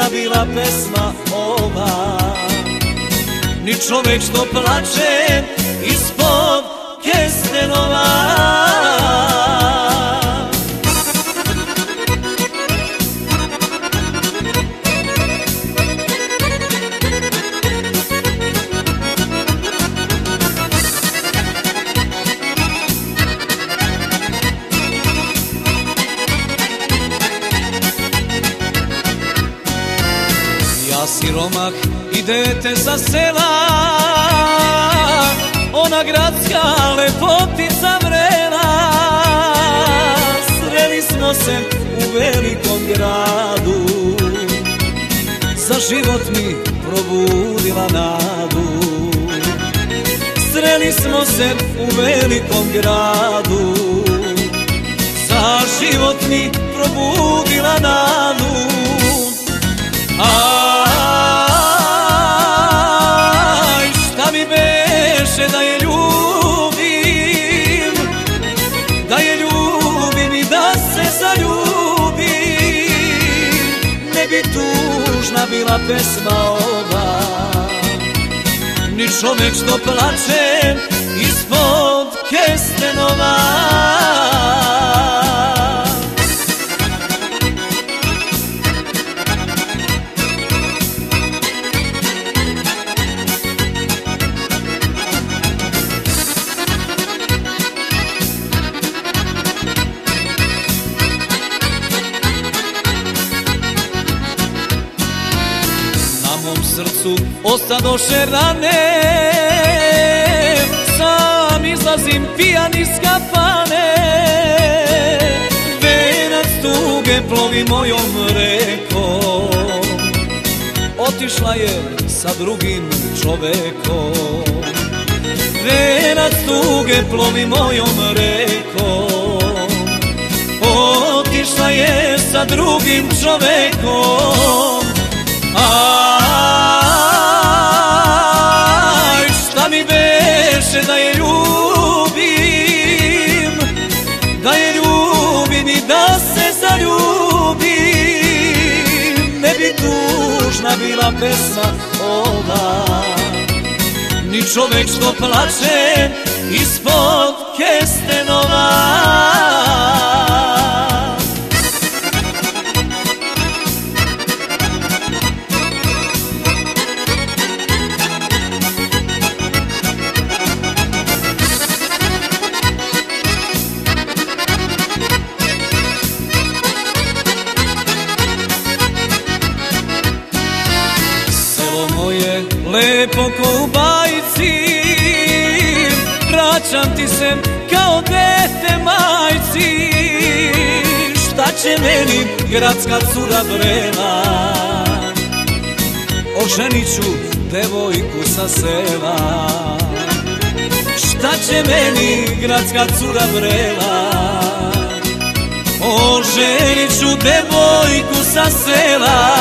bila pesma ova. Ni čovek što plače ispod kestenova. Ja siromah i dete sa sela, ona gradska lepotica vrela. Sreli smo se u velikom gradu, za život mi probudila nadu. Sreli smo se u velikom gradu, za život mi probudila nadu. Aj, šta mi beše da je ljubim, da je ljubim i da se zaljubim. Ne bi tužna bila pesma ova, ni čovek što plače ispod kestenova. Srcu ostadoše rane, sam izlazim pijan iz kafane. Venac tuge plovi mojom rekom, otišla je sa drugim čovekom. Venac tuge plovi mojom rekom, otišla je sa drugim čovekom. Aj, šta mi beše da je ljubim, da je ljubim i da se zaljubim. Ne bi tužna bila pesma ova, ni čovek što plače ispod kestenova. Lepo ko u bajci, vraćam ti se kao dete majci. Šta će meni gradska cura vrela, oženit ću devojku sa sela. Šta će meni gradska cura vrela, oženit ću devojku sa sela.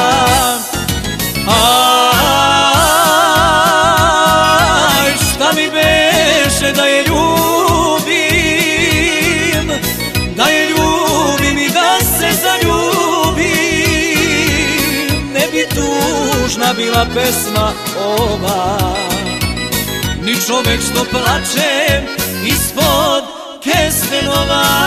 Šta mi beše da je ljubim, da je ljubim i da se zaljubim. Ne bi tužna bila pesma ova, ni čovek što plače ispod kestenova.